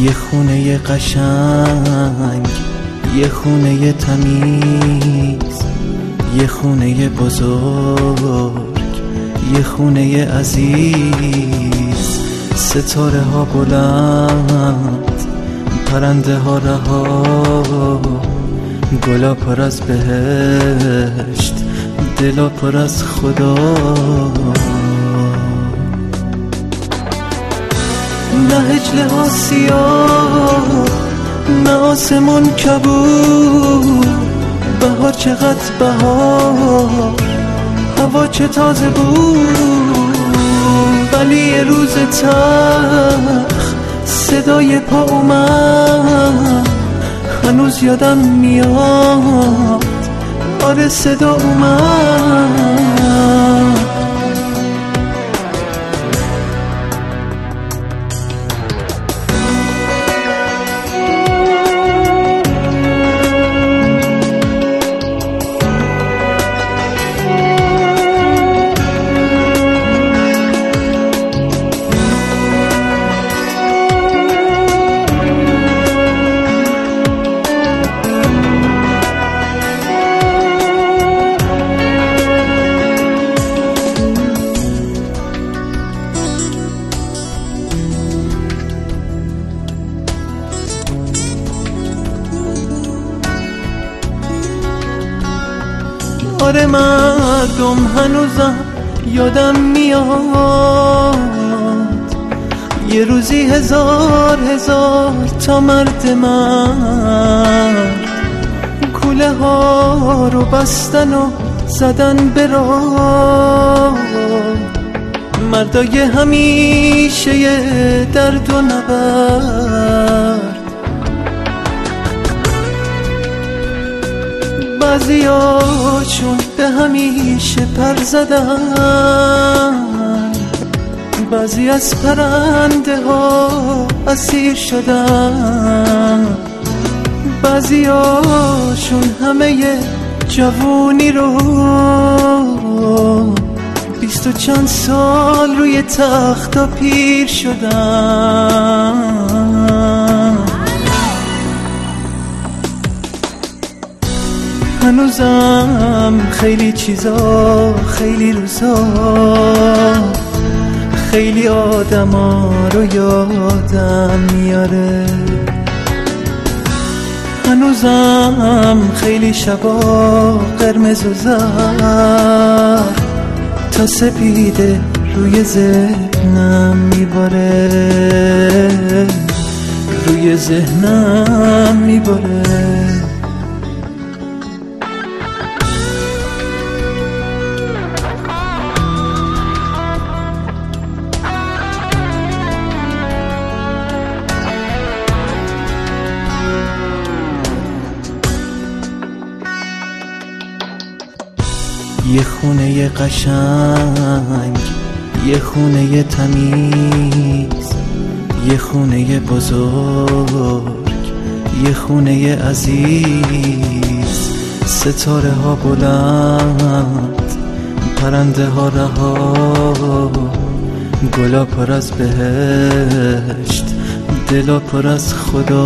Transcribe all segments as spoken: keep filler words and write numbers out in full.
یه خونه قشنگ، یه خونه تمیز، یه خونه بزرگ، یه خونه عزیز. ستاره ها بلند، پرنده ها رها، گلا پر از بهشت، دلا پر از خدا. نه هجله ها سیاه، نه آسمون کبود. بهار چقدر بهار، هوا چه تازه بود. ولی یه روز تلخ صدای پا اومد، هنوز یادم میاد. آره صدا اومد. آره مردم هنوزم یادم میاد، یه روزی هزار هزار تا مرد مرد کوله ها رو بستن و زدن به راه. مردای همیشه درد و نبرد، بعضیاشون به همیشه پر زدن، بعضی از پرنده ها اسیر شدن. بعضیاشون همه جوونی رو بیست و چند سال روی تخت پیر شدن. هنوزم خیلی چیزا، خیلی روزا، خیلی آدما رو یادم میاره. هنوزم خیلی شبا قرمز و زرد تا سپیده روی ذهنم میباره، روی ذهنم میباره. یه خونه قشنگ، یه خونه تمیز، یه خونه بزرگ، یه خونه عزیز. ستاره ها بلند، پرنده ها رها، گلا پر از بهشت، دلا پر از خدا.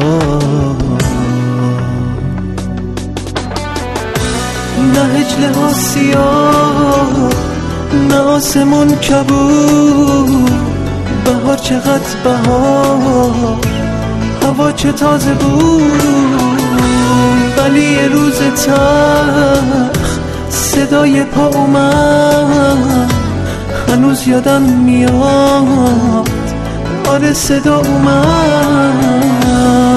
نه هجله ها سیاه، نه آسمون کبود. بهار چقدر بهار، هوا چه تازه بود. ولی یه روز تلخ صدای پا اومد، هنوز یادم میاد. آره صدا اومد.